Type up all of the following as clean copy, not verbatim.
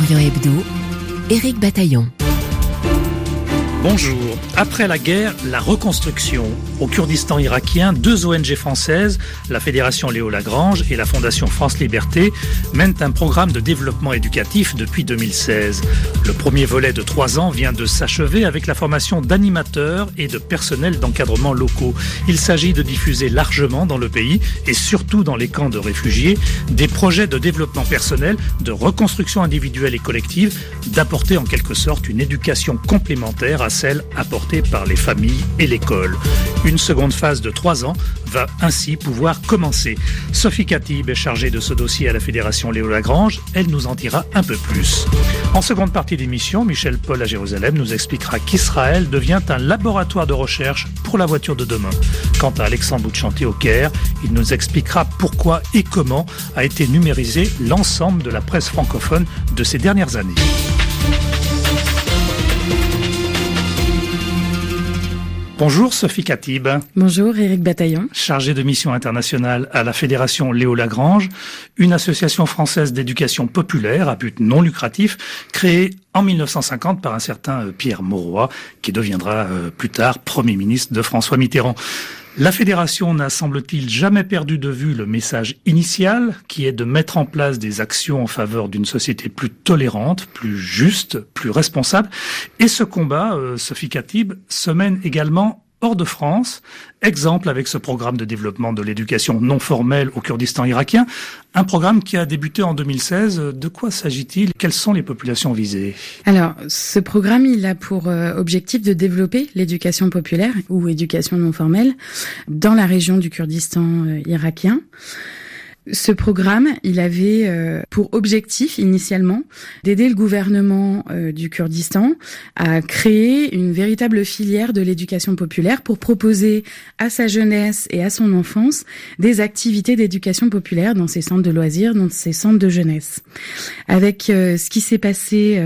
Orient Hebdo, Éric Bataillon. Bonjour. Après la guerre, la reconstruction. Au Kurdistan irakien, 2 ONG françaises, la Fédération Léo Lagrange et la Fondation France Liberté, mènent un programme de développement éducatif depuis 2016. Le premier volet de 3 ans vient de s'achever avec la formation d'animateurs et de personnels d'encadrement locaux. Il s'agit de diffuser largement dans le pays et surtout dans les camps de réfugiés des projets de développement personnel, de reconstruction individuelle et collective, d'apporter en quelque sorte une éducation complémentaire à celle apportée par les familles et l'école. Une seconde phase de 3 ans va ainsi pouvoir commencer. Sophie Katib est chargée de ce dossier à la Fédération Léo Lagrange. Elle nous en dira un peu plus. En seconde partie d'émission, Michel Paul à Jérusalem nous expliquera qu'Israël devient un laboratoire de recherche pour la voiture de demain. Quant à Alexandre Boutchanté au Caire, il nous expliquera pourquoi et comment a été numérisé l'ensemble de la presse francophone de ces dernières années. Bonjour Sophie Katib. Bonjour Éric Bataillon. Chargée de mission internationale à la Fédération Léo Lagrange, une association française d'éducation populaire à but non lucratif, créée en 1950 par un certain Pierre Mauroy, qui deviendra plus tard Premier ministre de François Mitterrand. La fédération n'a, semble-t-il, jamais perdu de vue le message initial, qui est de mettre en place des actions en faveur d'une société plus tolérante, plus juste, plus responsable. Et ce combat, Sophie Katib, se mène également hors de France. Exemple avec ce programme de développement de l'éducation non formelle au Kurdistan irakien. Un programme qui a débuté en 2016. De quoi s'agit-il? Quelles sont les populations visées? Alors, ce programme, il a pour objectif de développer l'éducation populaire ou éducation non formelle dans la région du Kurdistan irakien. Ce programme, il avait pour objectif initialement d'aider le gouvernement du Kurdistan à créer une véritable filière de l'éducation populaire pour proposer à sa jeunesse et à son enfance des activités d'éducation populaire dans ses centres de loisirs, dans ses centres de jeunesse. Avec ce qui s'est passé,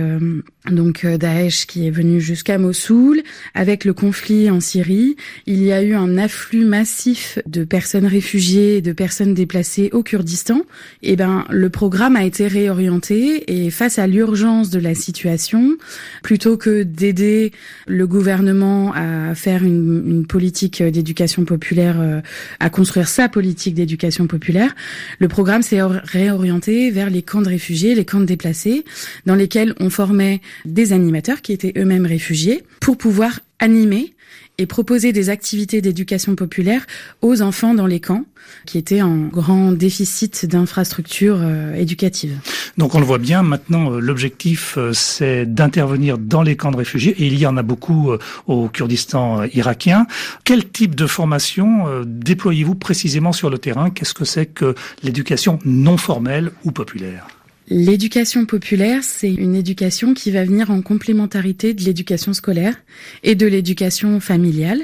Daesh qui est venu jusqu'à Mossoul, avec le conflit en Syrie, il y a eu un afflux massif de personnes réfugiées et de personnes déplacées au Kurdistan. Et le programme a été réorienté et face à l'urgence de la situation, plutôt que d'aider le gouvernement à faire une politique d'éducation populaire, à construire sa politique d'éducation populaire, le programme s'est réorienté vers les camps de réfugiés, les camps de déplacés, dans lesquels on formait des animateurs qui étaient eux-mêmes réfugiés pour pouvoir animer et proposer des activités d'éducation populaire aux enfants dans les camps qui étaient en grand déficit d'infrastructures éducatives. Donc on le voit bien, maintenant l'objectif c'est d'intervenir dans les camps de réfugiés et il y en a beaucoup au Kurdistan irakien. Quel type de formation déployez-vous précisément sur le terrain? Qu'est-ce que c'est que l'éducation non formelle ou populaire? L'éducation populaire, c'est une éducation qui va venir en complémentarité de l'éducation scolaire et de l'éducation familiale.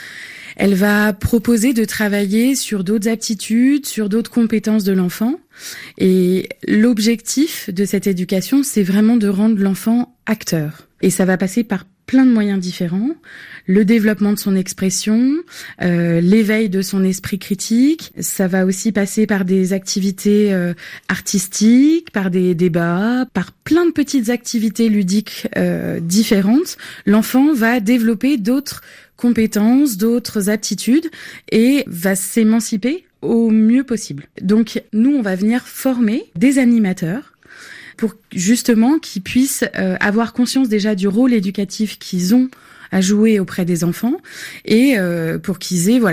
Elle va proposer de travailler sur d'autres aptitudes, sur d'autres compétences de l'enfant. Et l'objectif de cette éducation, c'est vraiment de rendre l'enfant acteur. Et ça va passer par plein de moyens différents. Le développement de son expression, l'éveil de son esprit critique. Ça va aussi passer par des activités artistiques, par des débats, par plein de petites activités ludiques différentes. L'enfant va développer d'autres compétences, d'autres aptitudes et va s'émanciper au mieux possible. Donc nous, on va venir former des animateurs pour justement qu'ils puissent avoir conscience déjà du rôle éducatif qu'ils ont à jouer auprès des enfants et pour qu'ils aient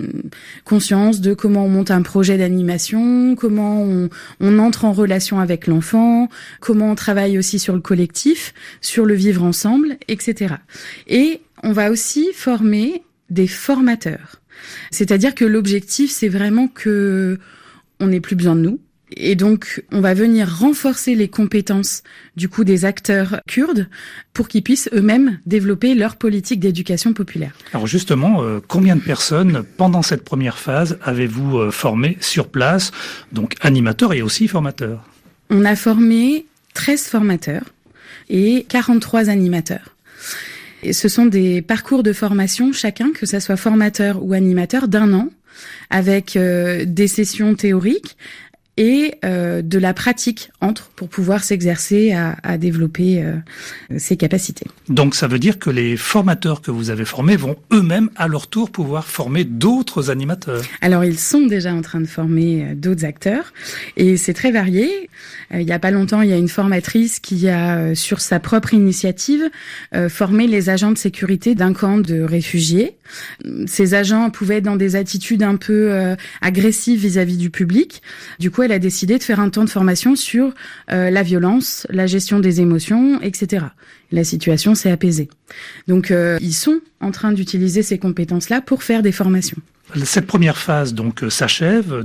conscience de comment on monte un projet d'animation, comment on entre en relation avec l'enfant, comment on travaille aussi sur le collectif, sur le vivre ensemble, etc. Et on va aussi former des formateurs. C'est-à-dire que l'objectif, c'est vraiment que on n'ait plus besoin de nous. Et donc, on va venir renforcer les compétences du coup des acteurs kurdes pour qu'ils puissent eux-mêmes développer leur politique d'éducation populaire. Alors justement, combien de personnes pendant cette première phase avez-vous formé sur place, donc animateurs et aussi formateurs? On a formé 13 formateurs et 43 animateurs. Et ce sont des parcours de formation chacun, que ça soit formateur ou animateur, d'1 an, avec des sessions théoriques et de la pratique pour pouvoir s'exercer à développer ses capacités. Donc ça veut dire que les formateurs que vous avez formés vont eux-mêmes à leur tour pouvoir former d'autres animateurs. Alors ils sont déjà en train de former d'autres acteurs et c'est très varié. Il y a pas longtemps, il y a une formatrice qui a sur sa propre initiative formé les agents de sécurité d'un camp de réfugiés. Ces agents pouvaient être dans des attitudes un peu agressives vis-à-vis du public. Du coup, elle a décidé de faire un temps de formation sur la violence, la gestion des émotions, etc. La situation s'est apaisée. Donc, ils sont en train d'utiliser ces compétences-là pour faire des formations. Cette première phase donc s'achève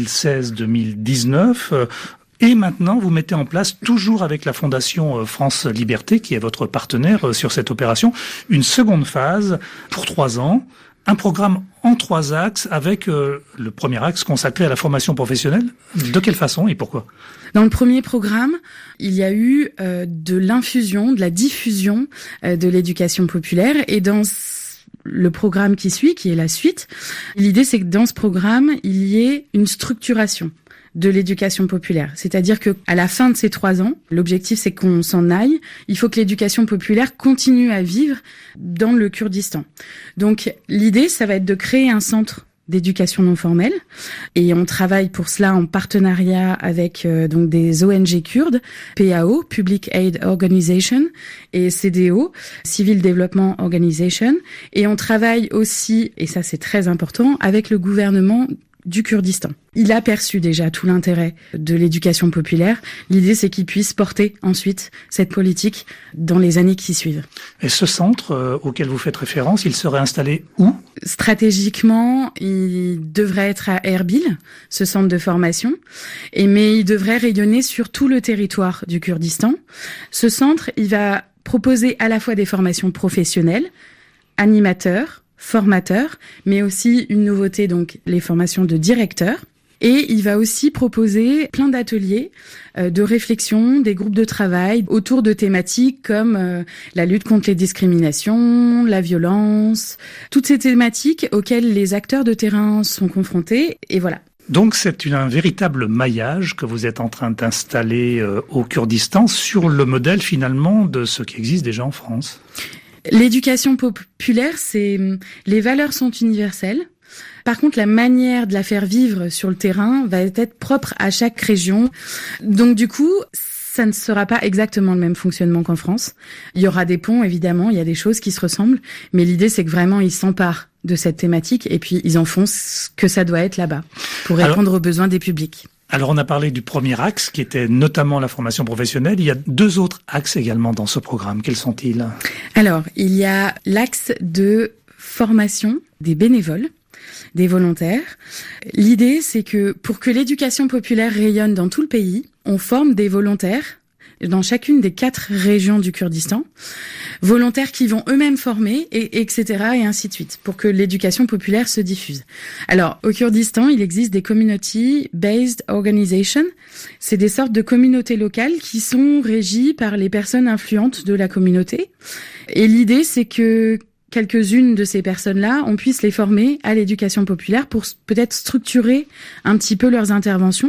2016-2019. Et maintenant, vous mettez en place, toujours avec la Fondation France Liberté, qui est votre partenaire sur cette opération, une seconde phase pour 3 ans. Un programme en 3 axes avec le premier axe consacré à la formation professionnelle. De quelle façon et pourquoi ? Dans le premier programme, il y a eu de l'infusion, de la diffusion de l'éducation populaire. Et dans le programme qui suit, qui est la suite, l'idée c'est que dans ce programme, il y ait une structuration de l'éducation populaire. C'est-à-dire que à la fin de ces 3 ans, l'objectif c'est qu'on s'en aille. Il faut que l'éducation populaire continue à vivre dans le Kurdistan. Donc l'idée, ça va être de créer un centre d'éducation non formelle et on travaille pour cela en partenariat avec donc des ONG kurdes, PAO, Public Aid Organization, et CDO, Civil Development Organization, et on travaille aussi, et ça c'est très important, avec le gouvernement du Kurdistan. Il a perçu déjà tout l'intérêt de l'éducation populaire. L'idée, c'est qu'il puisse porter ensuite cette politique dans les années qui suivent. Et ce centre auquel vous faites référence, il serait installé où ? Stratégiquement, il devrait être à Erbil, ce centre de formation, mais il devrait rayonner sur tout le territoire du Kurdistan. Ce centre, il va proposer à la fois des formations professionnelles, animateurs, formateurs, mais aussi une nouveauté, donc les formations de directeurs. Et il va aussi proposer plein d'ateliers de réflexion, des groupes de travail autour de thématiques comme la lutte contre les discriminations, la violence, toutes ces thématiques auxquelles les acteurs de terrain sont confrontés. Et voilà. Donc c'est un véritable maillage que vous êtes en train d'installer au Kurdistan sur le modèle finalement de ce qui existe déjà en France. L'éducation populaire, les valeurs sont universelles. Par contre, la manière de la faire vivre sur le terrain va être propre à chaque région. Donc du coup, ça ne sera pas exactement le même fonctionnement qu'en France. Il y aura des ponts, évidemment, il y a des choses qui se ressemblent, mais l'idée c'est que vraiment ils s'emparent de cette thématique et puis ils en font ce que ça doit être là-bas pour répondre aux besoins des publics. Alors on a parlé du premier axe qui était notamment la formation professionnelle. Il y a 2 autres axes également dans ce programme. Quels sont-ils ? Alors, il y a l'axe de formation des bénévoles, des volontaires. L'idée, c'est que pour que l'éducation populaire rayonne dans tout le pays, on forme des volontaires dans chacune des 4 régions du Kurdistan, volontaires qui vont eux-mêmes former, etc., et ainsi de suite, pour que l'éducation populaire se diffuse. Alors, au Kurdistan, il existe des community-based organizations. C'est des sortes de communautés locales qui sont régies par les personnes influentes de la communauté. Et l'idée, c'est que quelques-unes de ces personnes-là, on puisse les former à l'éducation populaire pour peut-être structurer un petit peu leurs interventions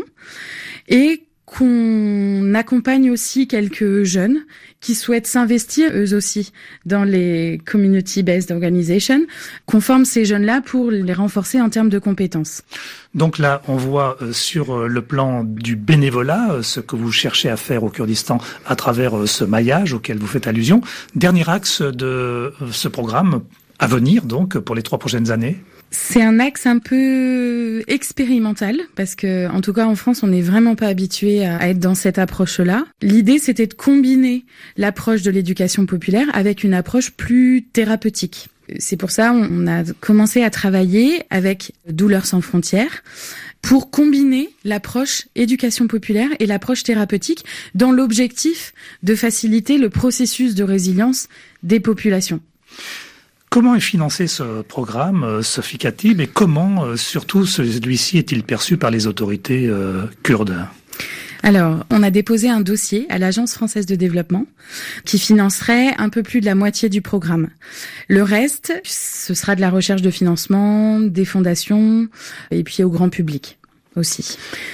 et qu'on accompagne aussi quelques jeunes qui souhaitent s'investir eux aussi dans les community-based organizations, qu'on forme ces jeunes-là pour les renforcer en termes de compétences. Donc là, on voit sur le plan du bénévolat ce que vous cherchez à faire au Kurdistan à travers ce maillage auquel vous faites allusion. Dernier axe de ce programme à venir, donc, pour les 3 prochaines années. C'est un axe un peu expérimental parce que, en tout cas, en France, on n'est vraiment pas habitué à être dans cette approche-là. L'idée, c'était de combiner l'approche de l'éducation populaire avec une approche plus thérapeutique. C'est pour ça on a commencé à travailler avec Douleurs sans frontières pour combiner l'approche éducation populaire et l'approche thérapeutique dans l'objectif de faciliter le processus de résilience des populations. Comment est financé ce programme, Sophie Khatib, et comment, surtout, celui-ci est-il perçu par les autorités kurdes ? Alors, on a déposé un dossier à l'Agence française de développement qui financerait un peu plus de la moitié du programme. Le reste, ce sera de la recherche de financement, des fondations et puis au grand public aussi.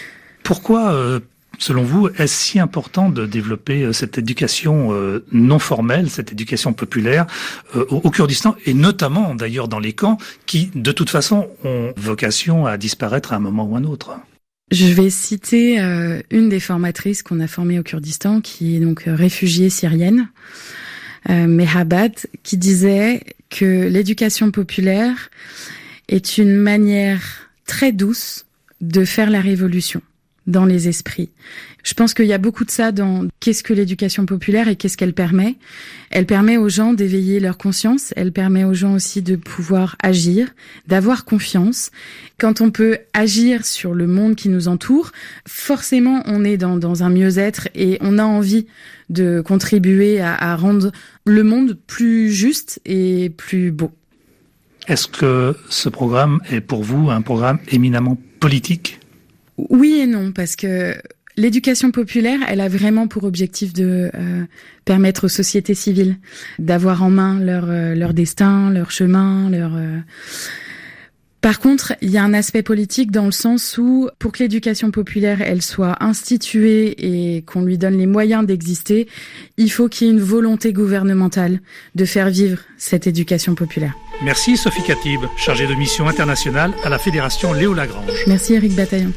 Pourquoi, selon vous, est-ce si important de développer cette éducation non formelle, cette éducation populaire au Kurdistan, et notamment d'ailleurs dans les camps qui, de toute façon, ont vocation à disparaître à un moment ou un autre? Je vais citer une des formatrices qu'on a formées au Kurdistan, qui est donc réfugiée syrienne, Mehabad, qui disait que l'éducation populaire est une manière très douce de faire la révolution dans les esprits. Je pense qu'il y a beaucoup de ça dans qu'est-ce que l'éducation populaire et qu'est-ce qu'elle permet. Elle permet aux gens d'éveiller leur conscience, elle permet aux gens aussi de pouvoir agir, d'avoir confiance. Quand on peut agir sur le monde qui nous entoure, forcément on est dans un mieux-être et on a envie de contribuer à rendre le monde plus juste et plus beau. Est-ce que ce programme est pour vous un programme éminemment politique? Oui et non, parce que l'éducation populaire, elle a vraiment pour objectif de permettre aux sociétés civiles d'avoir en main leur destin, leur chemin, Par contre, il y a un aspect politique dans le sens où, pour que l'éducation populaire, elle soit instituée et qu'on lui donne les moyens d'exister, il faut qu'il y ait une volonté gouvernementale de faire vivre cette éducation populaire. Merci Sophie Khatib, chargée de mission internationale à la Fédération Léo Lagrange. Merci Éric Bataillon.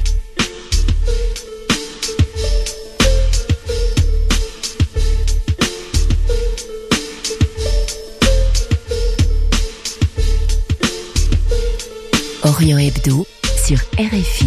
Orient Hebdo sur RFI.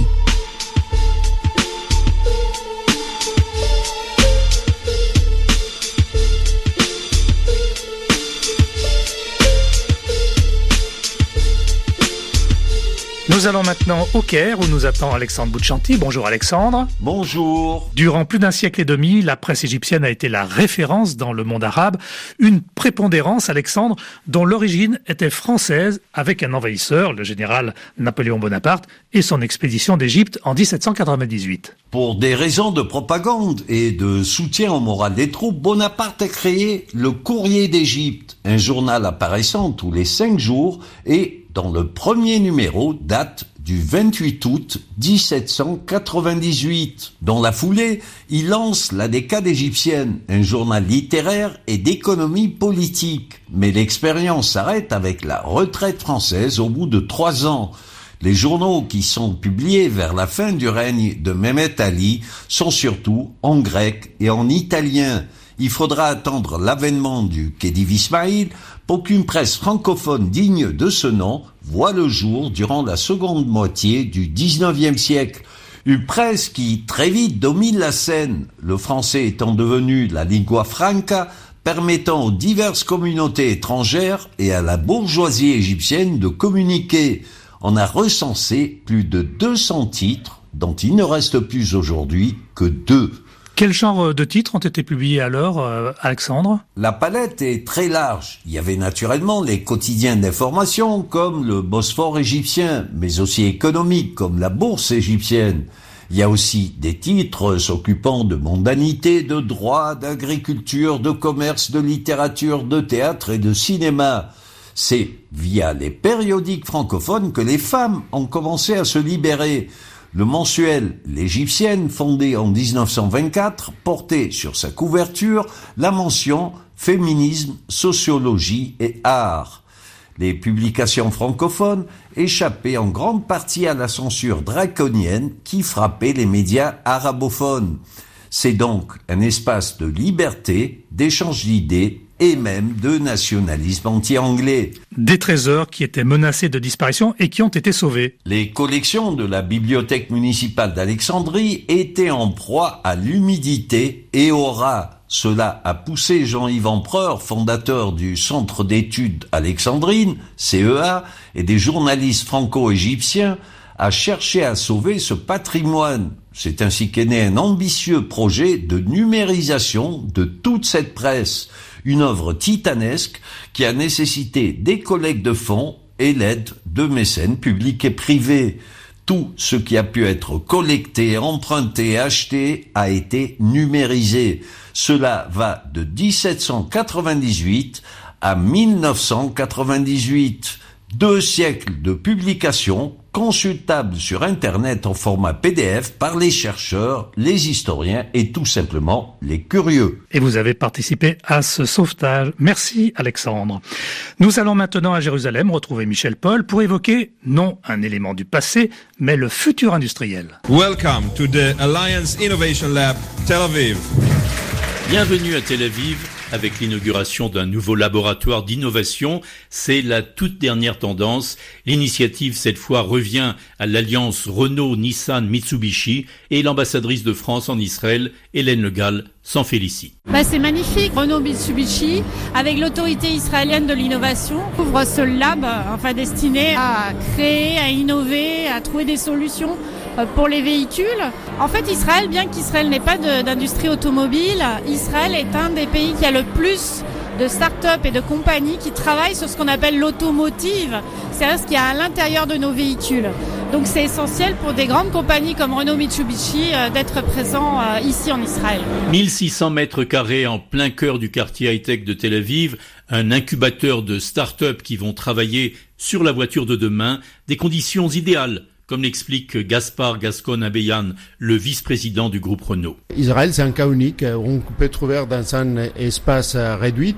Nous allons maintenant au Caire où nous attend Alexandre Bouchanti. Bonjour Alexandre. Bonjour. Durant plus d'un siècle et demi, la presse égyptienne a été la référence dans le monde arabe. Une prépondérance, Alexandre, dont l'origine était française avec un envahisseur, le général Napoléon Bonaparte, et son expédition d'Égypte en 1798. Pour des raisons de propagande et de soutien au moral des troupes, Bonaparte a créé le Courrier d'Égypte, un journal apparaissant tous les 5 jours et dans le premier numéro date du 28 août 1798. Dans la foulée, il lance la Décade égyptienne, un journal littéraire et d'économie politique. Mais l'expérience s'arrête avec la retraite française au bout de 3 ans. Les journaux qui sont publiés vers la fin du règne de Mehmet Ali sont surtout en grec et en italien. Il faudra attendre l'avènement du Khedive Ismaïl pour qu'une presse francophone digne de ce nom voit le jour durant la seconde moitié du 19e siècle. Une presse qui très vite domine la scène, le français étant devenu la lingua franca, permettant aux diverses communautés étrangères et à la bourgeoisie égyptienne de communiquer. On a recensé plus de 200 titres, dont il ne reste plus aujourd'hui que 2. Quel genre de titres ont été publiés alors, Alexandre? La palette est très large. Il y avait naturellement les quotidiens d'information comme le Bosphore égyptien, mais aussi économiques comme la Bourse égyptienne. Il y a aussi des titres s'occupant de mondanité, de droit, d'agriculture, de commerce, de littérature, de théâtre et de cinéma. C'est via les périodiques francophones que les femmes ont commencé à se libérer. Le mensuel L'Égyptienne, fondé en 1924, portait sur sa couverture la mention Féminisme, sociologie et art. Les publications francophones échappaient en grande partie à la censure draconienne qui frappait les médias arabophones. C'est donc un espace de liberté, d'échange d'idées et même de nationalisme anti-anglais. Des trésors qui étaient menacés de disparition et qui ont été sauvés. Les collections de la bibliothèque municipale d'Alexandrie étaient en proie à l'humidité et au rat. Cela a poussé Jean-Yves Empereur, fondateur du Centre d'études alexandrines, CEA, et des journalistes franco-égyptiens, à chercher à sauver ce patrimoine. C'est ainsi qu'est né un ambitieux projet de numérisation de toute cette presse. Une œuvre titanesque qui a nécessité des collectes de fonds et l'aide de mécènes publics et privés. Tout ce qui a pu être collecté, emprunté, acheté a été numérisé. Cela va de 1798 à 1998. 2 siècles de publications consultables sur Internet en format PDF par les chercheurs, les historiens et tout simplement les curieux. Et vous avez participé à ce sauvetage. Merci Alexandre. Nous allons maintenant à Jérusalem retrouver Michel Paul pour évoquer non un élément du passé, mais le futur industriel. Welcome to the Alliance Innovation Lab, Tel Aviv. Bienvenue à Tel Aviv. Avec l'inauguration d'un nouveau laboratoire d'innovation, c'est la toute dernière tendance. L'initiative, cette fois, revient à l'alliance Renault-Nissan-Mitsubishi et l'ambassadrice de France en Israël, Hélène Le Gall, s'en félicite. C'est magnifique. Renault-Mitsubishi, avec l'autorité israélienne de l'innovation, ouvre ce lab destiné à créer, à innover, à trouver des solutions pour les véhicules. En fait, Israël, bien qu'Israël n'ait pas d'industrie automobile, Israël est un des pays qui a le plus de start-up et de compagnies qui travaillent sur ce qu'on appelle l'automotive, c'est-à-dire ce qu'il y a à l'intérieur de nos véhicules. Donc c'est essentiel pour des grandes compagnies comme Renault-Mitsubishi d'être présents ici en Israël. 1600 mètres carrés en plein cœur du quartier high-tech de Tel Aviv, un incubateur de start-up qui vont travailler sur la voiture de demain, des conditions idéales, comme l'explique Gaspard Gascon-Abeyan, le vice-président du groupe Renault. Israël, c'est un cas unique. On peut trouver dans un espace réduit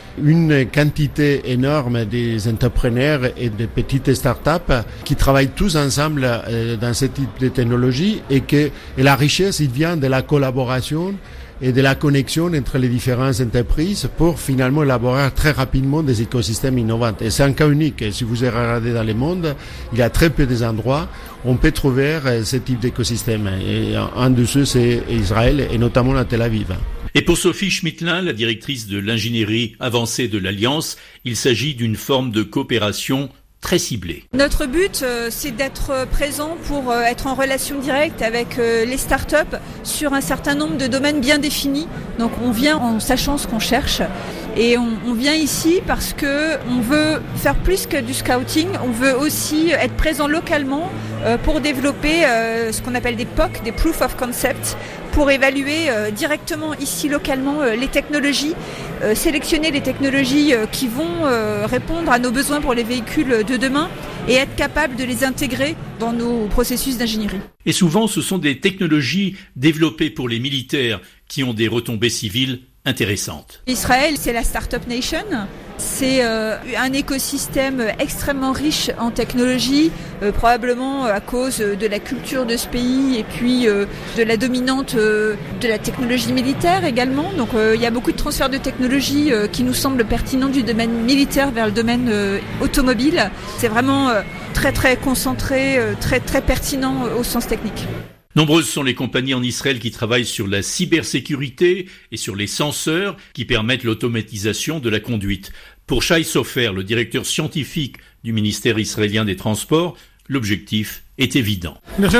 une quantité énorme des entrepreneurs et de petites startups qui travaillent tous ensemble dans ce type de technologie et la richesse, il vient de la collaboration et de la connexion entre les différentes entreprises pour finalement élaborer très rapidement des écosystèmes innovants. Et c'est un cas unique. Si vous regardez dans le monde, il y a très peu d'endroits où on peut trouver ce type d'écosystème. Et un de ceux, c'est Israël, et notamment à Tel Aviv. Et pour Sophie Schmittlin, la directrice de l'ingénierie avancée de l'Alliance, il s'agit d'une forme de coopération très ciblé. Notre but, c'est d'être présent pour être en relation directe avec les startups sur un certain nombre de domaines bien définis. Donc on vient en sachant ce qu'on cherche et on vient ici parce que on veut faire plus que du scouting. On veut aussi être présent localement pour développer ce qu'on appelle des POC, des Proof of Concept, pour évaluer directement ici localement les technologies, sélectionner les technologies qui vont répondre à nos besoins pour les véhicules de demain et être capable de les intégrer dans nos processus d'ingénierie. Et souvent, ce sont des technologies développées pour les militaires qui ont des retombées civiles intéressantes. Israël, c'est la Startup Nation. C'est un écosystème extrêmement riche en technologie, probablement à cause de la culture de ce pays et puis de la dominante de la technologie militaire également. Donc il y a beaucoup de transferts de technologie qui nous semblent pertinents du domaine militaire vers le domaine automobile. C'est vraiment très très concentré, très très pertinent au sens technique. Nombreuses sont les compagnies en Israël qui travaillent sur la cybersécurité et sur les senseurs qui permettent l'automatisation de la conduite. Pour Shai Sofer, le directeur scientifique du ministère israélien des Transports, l'objectif est évident.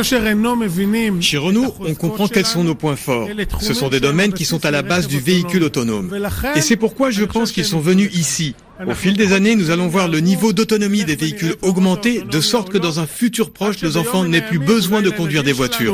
Chez Renault, on comprend quels sont nos points forts. Ce sont des domaines qui sont à la base du véhicule autonome. Et c'est pourquoi je pense qu'ils sont venus ici. Au fil des années, nous allons voir le niveau d'autonomie des véhicules augmenter, de sorte que dans un futur proche, nos enfants n'aient plus besoin de conduire des voitures.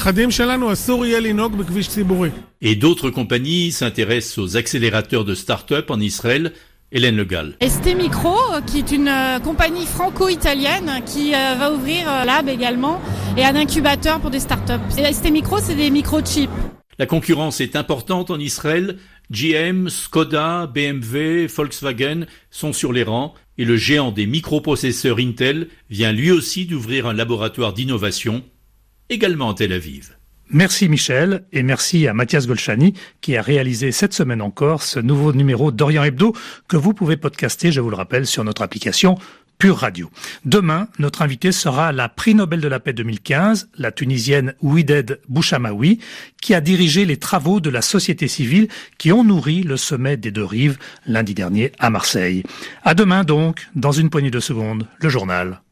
Et d'autres compagnies s'intéressent aux accélérateurs de start-up en Israël. Hélène Le Gall. ST Micro, qui est une compagnie franco-italienne qui va ouvrir un lab également et un incubateur pour des startups. ST Micro, c'est des microchips. La concurrence est importante en Israël. GM, Skoda, BMW, Volkswagen sont sur les rangs et le géant des microprocesseurs Intel vient lui aussi d'ouvrir un laboratoire d'innovation, également à Tel Aviv. Merci Michel et merci à Mathias Golchani qui a réalisé cette semaine encore ce nouveau numéro d'Orient Hebdo que vous pouvez podcaster, je vous le rappelle, sur notre application Pure Radio. Demain, notre invitée sera la prix Nobel de la paix 2015, la Tunisienne Ouided Bouchamaoui, qui a dirigé les travaux de la société civile qui ont nourri le sommet des deux rives lundi dernier à Marseille. À demain donc, dans une poignée de secondes, le journal.